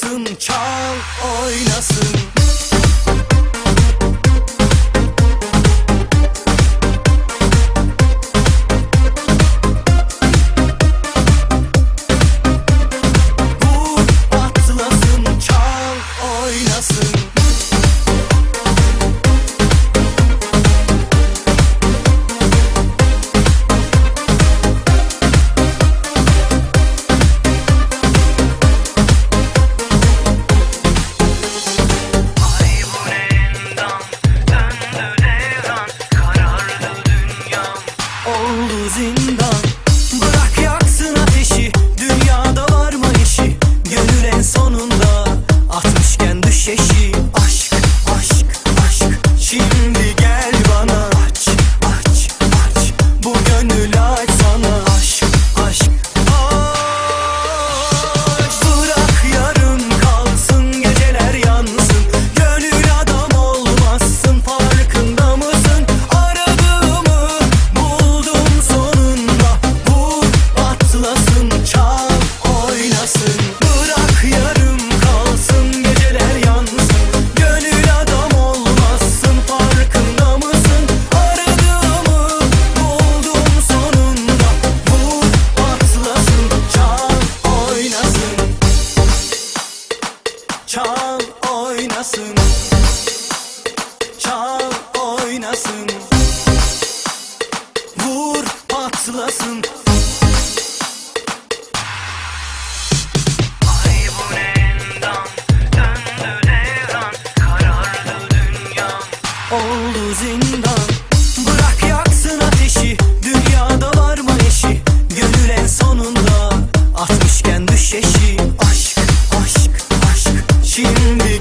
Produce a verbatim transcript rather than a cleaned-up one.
patlasın, çal oynasın. Vur patlasın, çal oynasın. Oldu zindan, bırak yaksın ateşi. Dünyada var mı eşi? Gönül en sonunda atmışken düş eşi. Aşk, aşk, aşk, şimdi gel bana. Aç, aç, aç, bu gönül aç sana. Aşk, aşk, aşk. Bırak yarım kalsın, geceler yansın. Gönül adam olmazsın, farkında mısın? Aradığımı buldum sonunda. Vur patlasın, çal oynasın. Bırak yarım kalsın, geceler yansın. Gönül adam olmazsın, farkında mısın? Aradığımı buldum sonunda. Vur patlasın, çal oynasın. Çal oynasın. Çal oynasın. Vur patlasın. Ay bu ne endam, döndü devran, karardı dünyam. Oldu zindan, bırak yaksın ateşi. Dünyada var mı eşi? Gönül en sonunda atmışken düş eşi. Aşk, aşk, aşk, şimdi